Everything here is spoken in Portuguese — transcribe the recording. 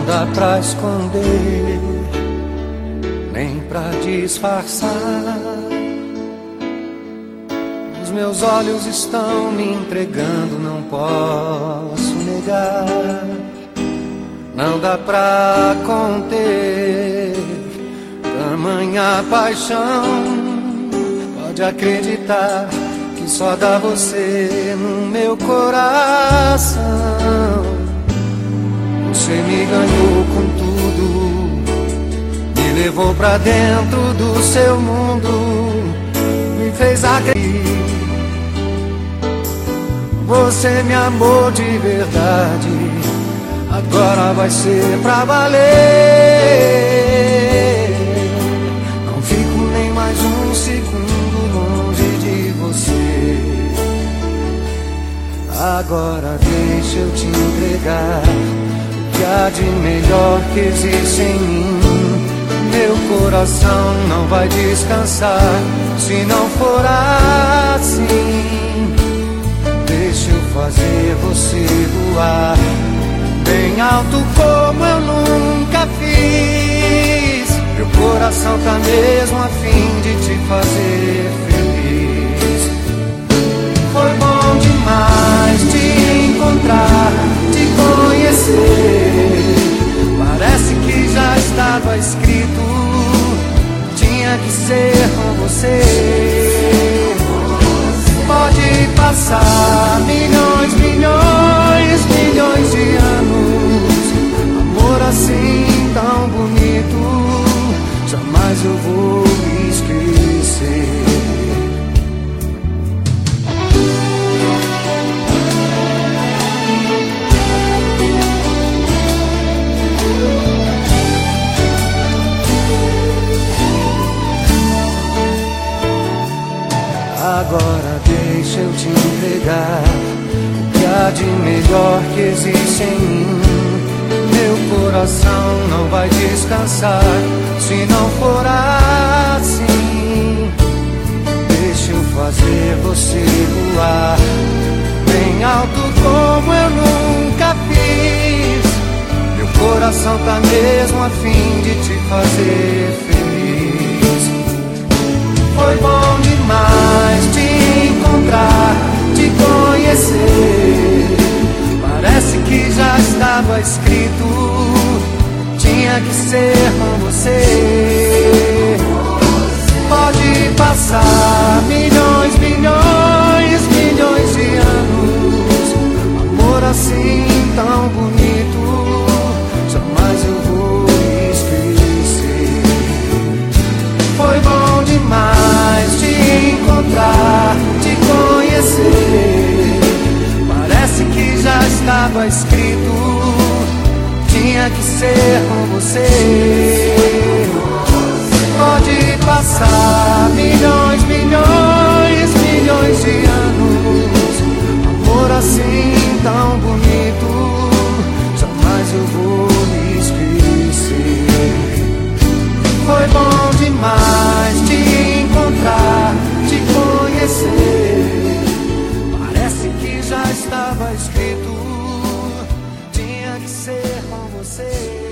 dá pra esconder, nem pra disfarçar. Os meus olhos estão me entregando, não posso negar. Não dá pra conter tamanha paixão. Pode acreditar que só dá você no meu coração. Você me ganhou com tudo, me levou pra dentro do seu mundo, me fez acreditar. Você me amou de verdade, agora vai ser pra valer. Não fico nem mais um segundo longe de você. Agora deixa eu te entregar o que há de melhor que existe em mim. Meu coração não vai descansar se não for assim. Deixa eu fazer você voar bem alto como eu nunca fiz. Meu coração tá mesmo a fim de te fazer feliz. Foi bom demais te encontrar, te conhecer. Parece que já estava escrito, tinha que ser com você. Pode passar milhões, milhões, milhões de anos, amor assim tão bonito, jamais eu vou esquecer. Agora deixa eu te entregar o que há de melhor que existe em mim. Meu coração não vai descansar se não for assim. Deixa eu fazer você voar bem alto como eu nunca fiz. Meu coração tá mesmo a fim de te fazer feliz. Foi bom demais te encontrar, te conhecer. Parece que já estava escrito, tinha que ser com você. Pode passar milhões, milhões, milhões de anos, amor assim tão bonito, jamais eu vou esquecer. Foi bom demais te encontrar, te conhecer. Parece que já estava escrito, tinha que ser com você. Pode passar milhões, milhões, milhões de anos, amor assim tão bonito, jamais eu vou esquecer. Foi bom demais te encontrar, te conhecer. Parece que já estava escrito, tinha que ser com você.